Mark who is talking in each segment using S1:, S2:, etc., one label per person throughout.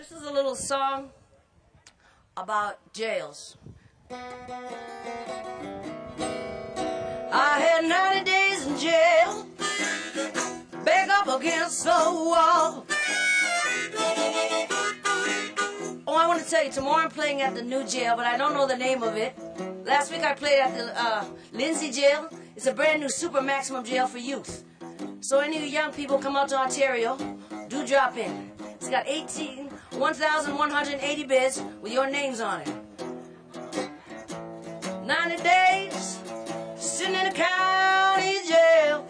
S1: This is a little song about jails. I had 90 days in jail, back up against the wall. Oh, I want to tell you, tomorrow I'm playing at the new jail, but I don't know the name of it. Last week I played at the Lindsay jail. It's a brand new super maximum jail for youth. So any of you young people come out to Ontario, do drop in. It's got 1,180 beds with your names on it. 90 days sitting in a county jail.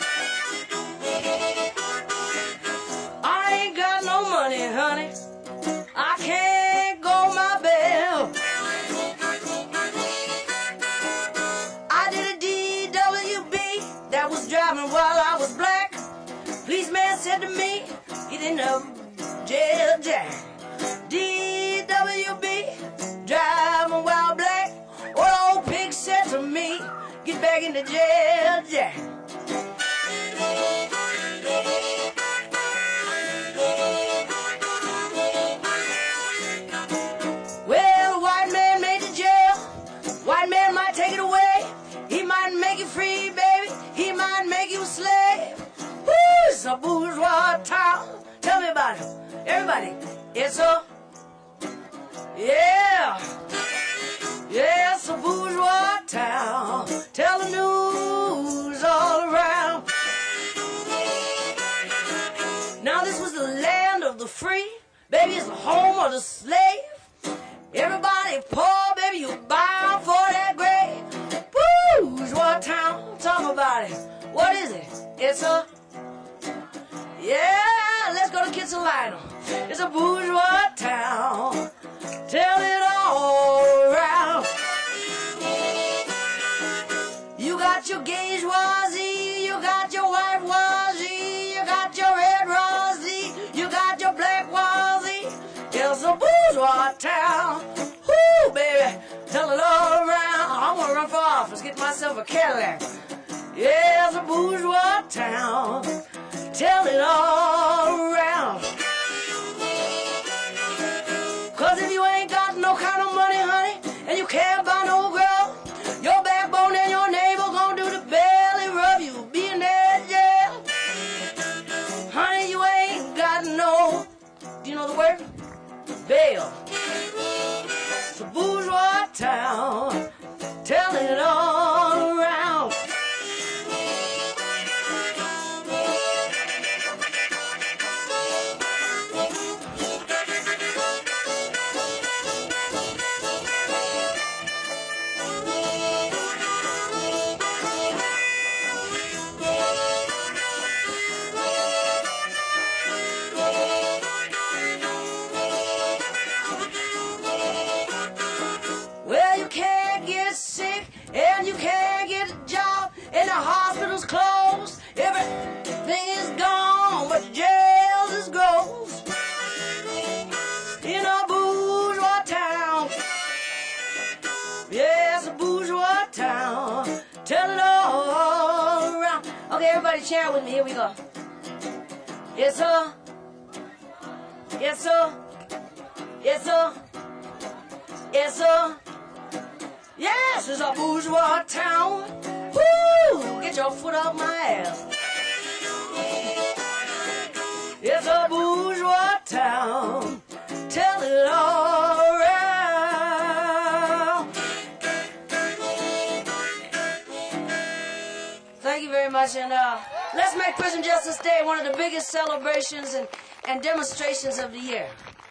S1: I ain't got no money, honey. I can't go my bail. I did a DWB that was driving while I was black. Policeman said to me, get in the jail jack. DWB, driving while black. Or the old pig said to me, get back in the jail jack. Well, the white man made the jail. White man might take it away. He might make you free, baby. He might make you a slave. Woo, it's a bourgeois town. Tell me about it. Everybody, it's a, yeah, it's a bourgeois town. Tell the news all around. Now this was the land of the free. Baby, it's the home of the slave. Everybody poor, baby, you bound for that grave. Bourgeois town, talk about it. What is it? It's a, yeah, let's go to Kitsilano. It's a bourgeois town. Tell it all around. You got your gaugeoisie, you got your white wazie, you got your red rosy, you got your black wazie. It's a bourgeois town. Whoo, baby, tell it all around. I want to run for office, get myself a Cadillac. Yeah, it's a bourgeois town. Tell it all around. Cause if you ain't got no kind of money, honey, and you can't buy no girl, your backbone and your neighbor gonna do the belly rub. You be in that jail. Honey, you ain't got no, do you know the word? Bail. It's a bourgeois town. Tell it all around. Sick and you can't get a job and the hospital's closed. Everything is gone, but the jails is gross. In a bourgeois town, yeah, it's a bourgeois town. Tell it all around. Okay, everybody chant with me. Here we go. It's a, it's a, it's a, it's a. Yes, it's a bourgeois town. Woo! Get your foot off my ass. It's a bourgeois town. Tell it all around. Thank you very much, and let's make Prison Justice Day one of the biggest celebrations and demonstrations of the year.